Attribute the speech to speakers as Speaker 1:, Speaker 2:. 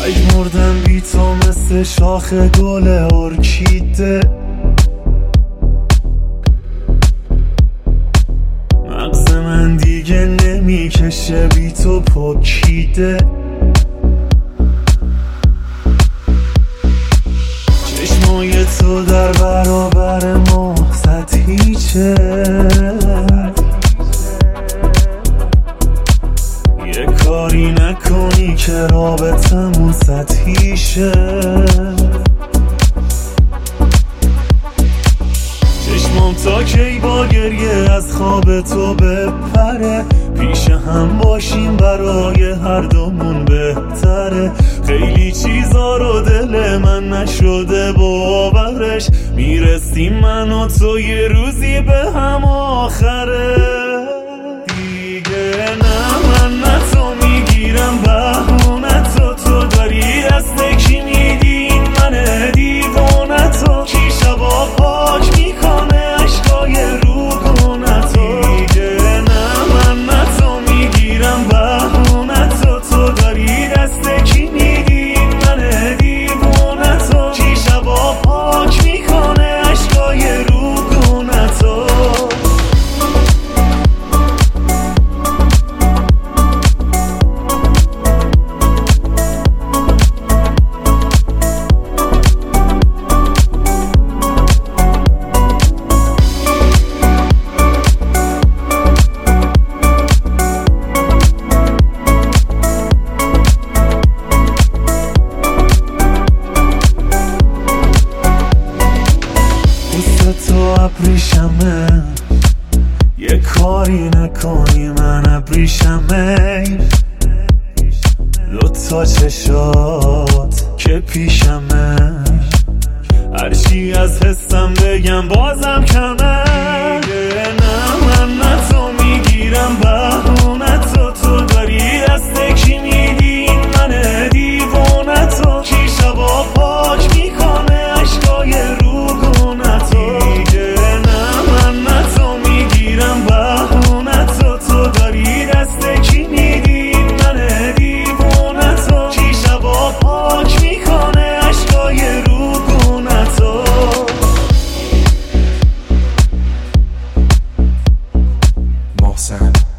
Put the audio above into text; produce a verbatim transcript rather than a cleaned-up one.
Speaker 1: مردم بی تو مثل شاخ گل ارکیده، مغز من دیگه نمیکشه بی تو پکیده. چشمای تو در برابر ما سطحی چه، یه کاری نکنی که رابطمون سطحی شه. چشمام تا کی با گریه از خواب تو بپره، پیش هم باشیم برای هر دومون بهتره. خیلی چیزا رو دل من نشده باورش، میرسیم من و تو یه روزی به هم آخره. دیگه نه من نه تو میگیرم بهونه تو، تو داری دست کی میدی این منه دیوونه تو، کی شبا پاک میکنه عشقای روگونه تو. دیگه نه من نه تو میگیرم بهونه تو، تو داری دست کی میدی این منه دیوونه تو، کی شبا پاک میکنه عشقای روگونه تو. تو ابریشمه، یه کاری نکنی من ابریشمه. دوتا چشات که پیشمه، هرچی از حسم بگم بازم کمه. دیگه نه من نه تو میگیرم بهونه تو، تو داری دست کی میدی این منه دیوونه تو، کی شبا پاک میکنه عشقای روگونه تو.
Speaker 2: محسن